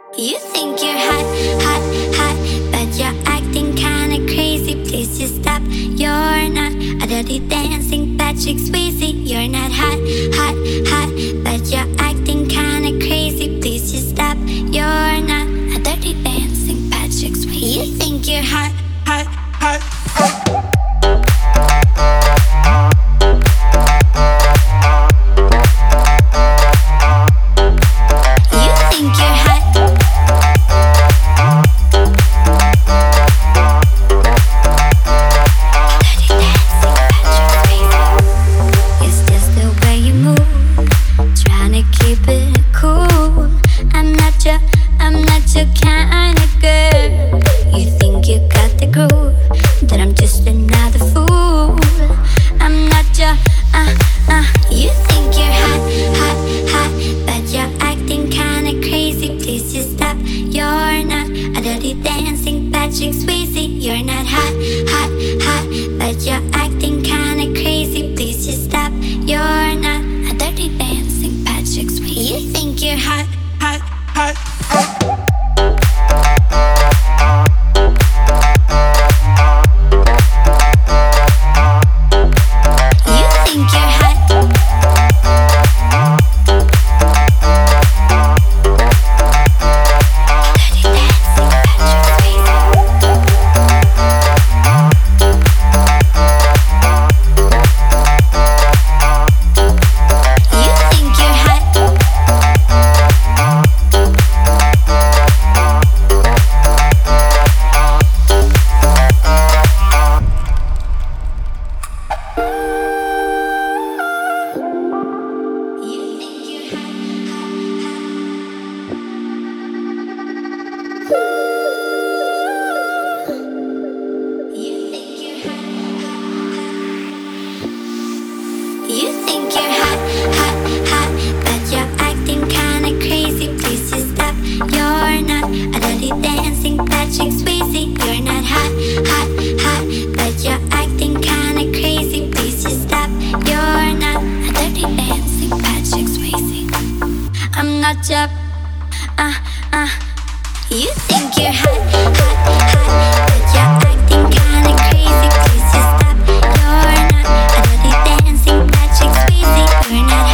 You think you're hot, hot, hot, but you're acting kinda crazy. Please just stop. You're not a dirty dancing Patrick Swayze. You're not hot, hot, hot, but you're acting kinda crazy. Please just stop. You're not a dirty dancing Patrick Swayze. You think you're hot, hot, hot, hot. You think you're hot, hot, hot, but you're acting kinda crazy. Please just stop. You're not a dirty dancing Patrick Swayze. You're not